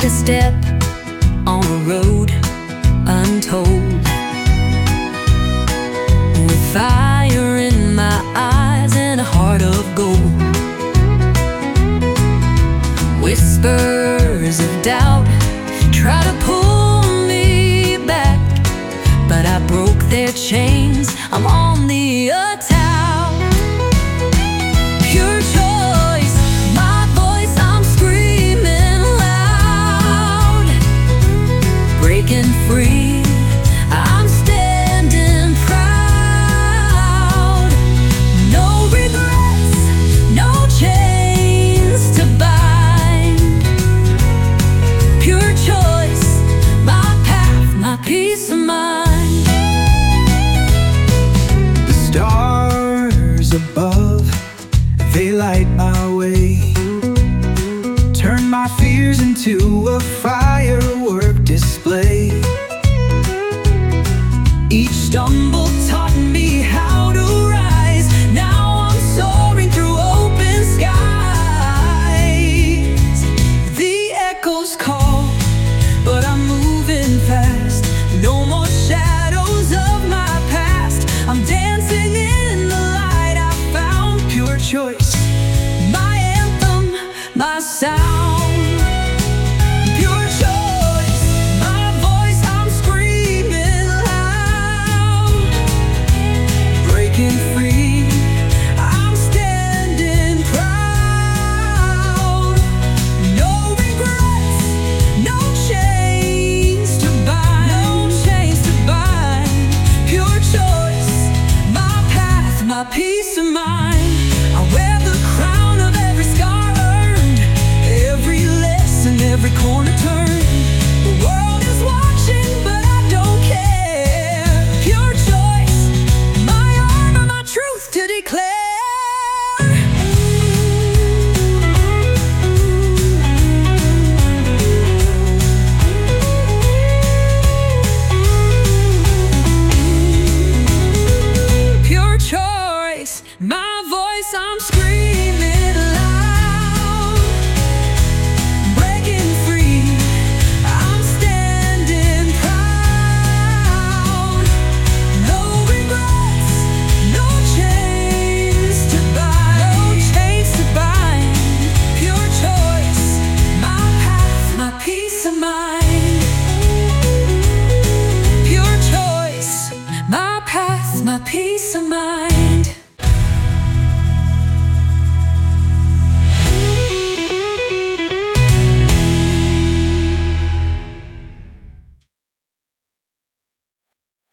a step on a road untold, with fire in my eyes and a heart of gold. Whispers of doubt try to pull me back, but I broke their chains, I'm on the attack. Pure choice, my voice, I'm screaming loud. Breaking free, I'm standing proud. No regrets, no chains to bind. Pure choice, my path, my peace of mind. The stars above, they light my way. Turn my fears into a firework display. Each stumble taught me how to rise. Now I'm soaring through open skies. The echoes call, but I'm moving fast. No more shadows of my past. I'm dancing in the light I found. Pure choice, my anthem, my sound. Pure choice, my voice, I'm screaming loud. Breaking free, I'm standing proud. No regrets, no chains to bind. No chains to bind. Pure choice, my path, my peace of mind. I wear the crown of every scar earned, every lesson, every corner turned. The world is watching, but I don't care. Pure choice, my armor, my truth to declare. Pure choice, my voice, I'm screaming loud. Breaking free, I'm standing proud. No regrets, no chains to bind. No chains to bind. Pure choice, my path, my peace of mind. Pure choice, my path, my peace of mind.